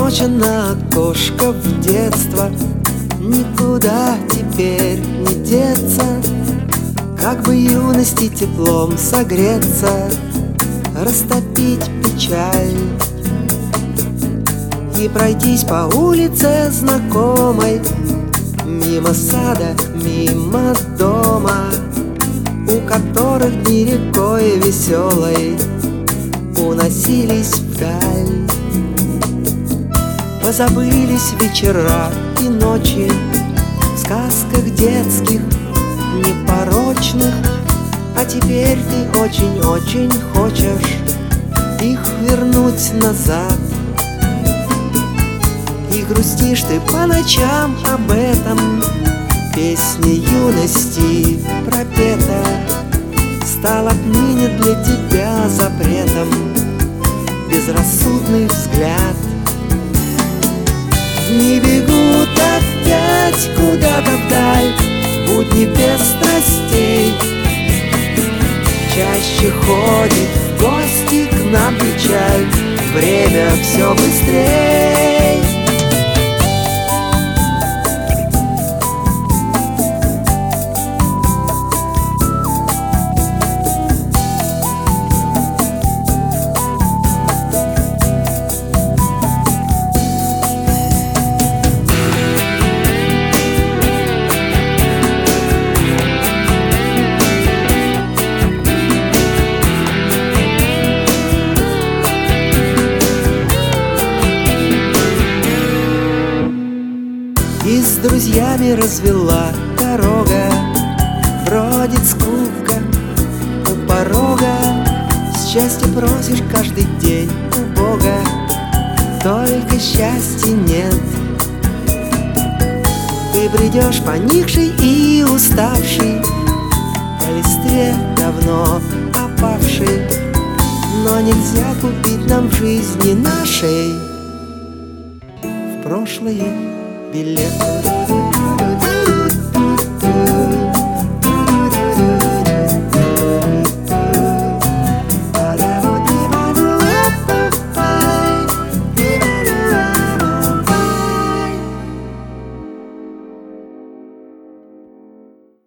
на окошко в детство. Никуда теперь не деться, как бы юности теплом согреться, растопить печаль и пройтись по улице знакомой, мимо сада, мимо дома, у которых дни рекой веселой уносились вдаль. Позабылись вечера и ночи в сказках детских непорочных, а теперь ты очень-очень хочешь их вернуть назад. И грустишь ты по ночам об этом, песня юности пропета стал отныне для тебя запретом безрассудный взгляд. Дни бегут опять куда-то вдаль, будни без страстей. Чаще ходит в гости к нам печаль, время все быстрей. И с друзьями развела дорога, бродит скука у порога. Счастья просишь каждый день у Бога, только счастья нет. Ты бредешь поникший и уставший, по листве давно опавший, но нельзя купить нам в жизни нашей в прошлое билеты.